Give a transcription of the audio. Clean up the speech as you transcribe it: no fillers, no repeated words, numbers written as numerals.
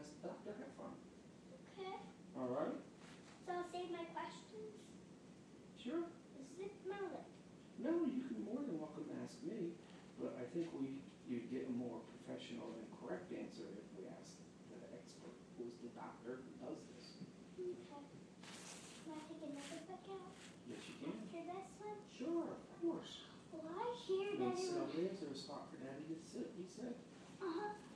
ask the doctor. Have fun. Okay. All right? So I'll save my questions. Sure. Zip my lip. No, you can more than welcome to ask me, but I think you'd get a more professional and correct answer if we asked the expert, who's the doctor who does this. Okay. Can I take another book out Yes, you can. after this one? Sure, of course. Well, I hear And that it so was... is there a spot for Daddy to sit, he said? Uh-huh.